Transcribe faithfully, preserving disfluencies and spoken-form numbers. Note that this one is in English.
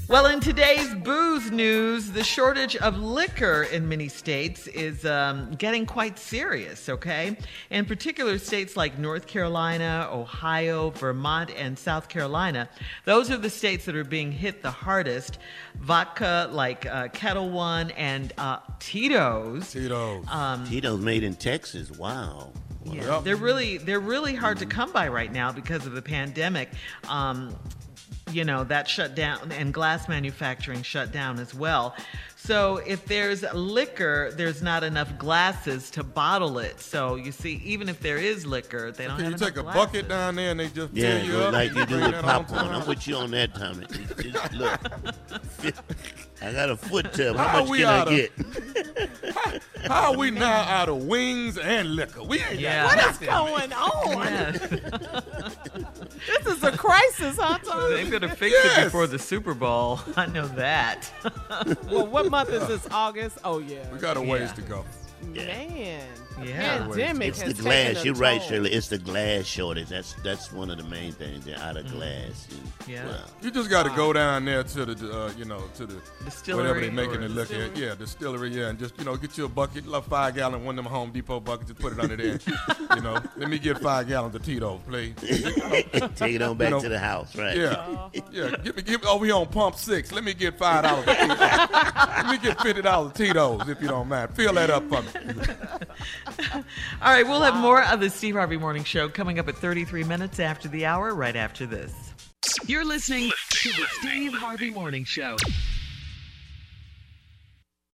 Well, in today's booze news, the shortage of liquor in many states is um, getting quite serious, okay? In particular, states like North Carolina, Ohio, Vermont, and South Carolina, those are the states that are being hit the hardest. Vodka like uh, Kettle One and uh, Tito's. Tito's. Um, Tito's made in Texas. Wow. yeah, Yep. they're really they're really hard to come by right now because of the pandemic. Um, you know, that shut down, and glass manufacturing shut down as well. So if there's liquor, there's not enough glasses to bottle it. So you see, even if there is liquor, they don't Can have you enough take a glasses. bucket down there and they just Yeah, fill you go up? like and you do bring with that on popcorn. to I'm the with you on that, Tommy. Just, just look, I got a foot tub. How, How much we can I oughta- get? How are we now out of wings and liquor? We ain't Yeah. got What is nothing. going on? Yes. This is a crisis, huh, Tommy? They're going to fix Yes. it before the Super Bowl. I know that. Well, what month is this? August? Oh, yeah. We got a ways Yeah. to go. Man. Yeah. Pandemic It's the has glass. taken a You're right, toll. Shirley. It's the glass shortage. That's that's one of the main things. They're out of glass. And, Yeah. well, You just got to go down there to the, uh, you know, to the Distillery whatever they making or the liquor. distillery? Yeah, distillery. Yeah, and just you know, get you a bucket, like five gallon, one of them Home Depot buckets, just put it under there. You know, let me get five gallons of Tito's, please. take it on back know, to the house, right? Yeah, yeah. Give me, give me. Oh, we on pump six. Let me get five dollars. of Tito's. Let me get fifty dollars of Tito's if you don't mind. Fill that up for me. All right, we'll have more of the Steve Harvey Morning Show coming up at thirty-three minutes after the hour, right after this. You're listening to the Steve Harvey Morning Show.